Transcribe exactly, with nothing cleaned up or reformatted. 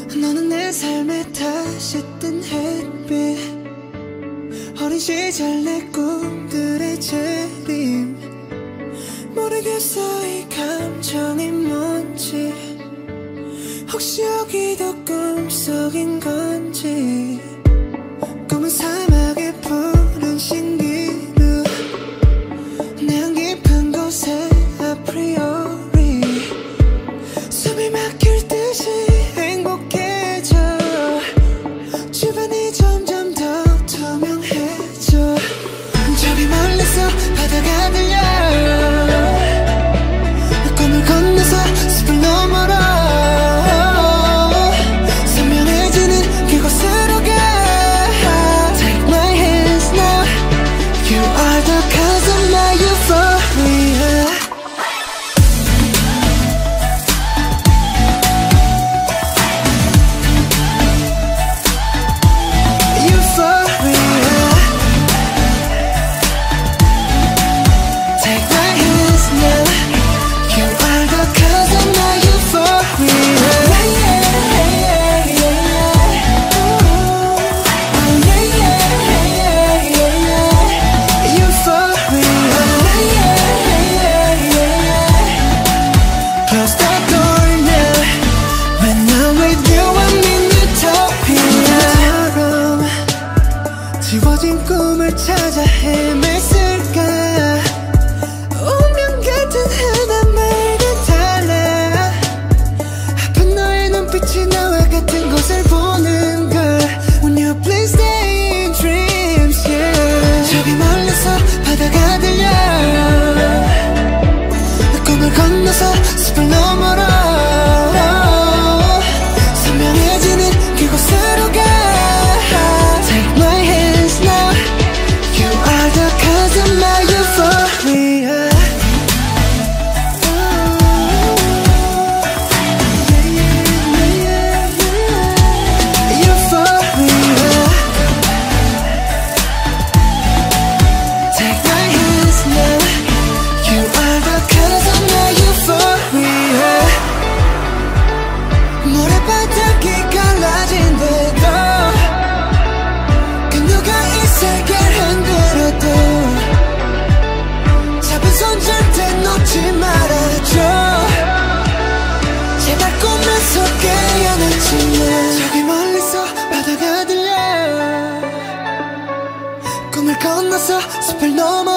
너는 내 삶에 다시 뜬 햇빛, 어린 시절 내 꿈들의 재림. 모르겠어 이 감정이 뭔지, 혹시 여기도 꿈속인 건지. 꿈은 사막의 푸른 신기루, 내안 깊은 곳에 아프리오리 숨이 막힐 듯이 행복해져. 주변이 점점 더 투명해져. 저기 멀리서 바다가 들려, 꿈을 건너서 숲을 너머로 선명해지는 그곳으로 가. Take my hands now, you are the cause of my euphoria. 지워진 꿈을 찾아 헤맸을까. 운명 같은 하나말과 달라. 아픈 너의 눈빛이 나와 같은 곳을 보는 걸. When you please stay in dreams, yeah. 저기 멀리서 바다가 들려, 꿈을 건너서 숲을 너머로 선명해지는 그곳으로 가. 모래바닥이 갈라진대도 그 누가 이 세계를 흔들어도 잡은 손 절대 놓지 말아줘. 제발 꿈에서 깨어나지마. 저기 멀리서 바다가 들려, 꿈을 건너서 숲을 넘어